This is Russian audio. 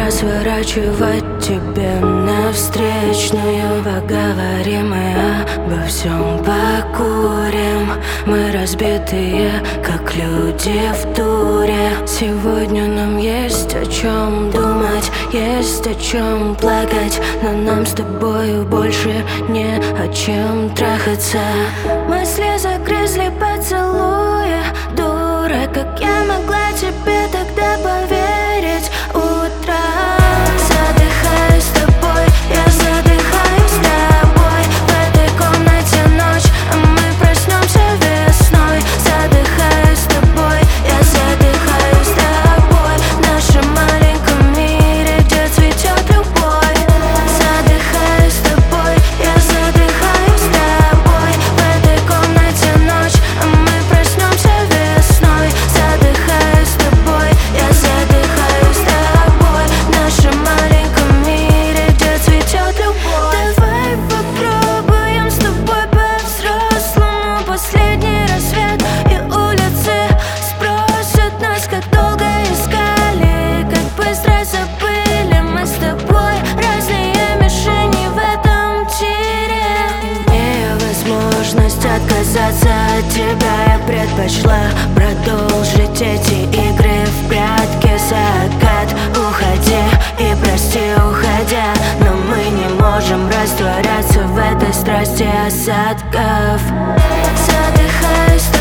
пора сворачивать тебе на встречную. Поговорим мы обо всем, покурим. Мы разбитые, как люди в туре. Сегодня нам есть о чем думать, есть о чем плакать, но нам с тобою больше не о чем трахаться. Мысли загрызли поцелуя. Дура, как я могла тебе тогда поверить? Утро, задыхаюсь с тобой, я задыхаюсь с тобой. В этой комнате ночь, а мы проснемся весной. Задыхаюсь с тобой, я задыхаюсь с тобой. В нашем маленьком мире, где цветет любовь. Задыхаюсь с тобой, я задыхаюсь с тобой. В этой комнате ночь, а мы проснемся весной. Задыхаюсь с тобой, я задыхаюсь с тобой. В нашем маленьком мире, где цветет любовь. Давай попробуем с тобой по-взрослому. Последний рассвет и улицы спросят нас, как долго искали, как быстро забыли. Мы с тобой разные мишени в этом тире. Имея возможность отказаться от тебя, я предпочла продолжить эти игры в прятки. Закат, уходи и прости, уходя, но мы не можем растворяться в этой страсти осадков. Задыхаюсь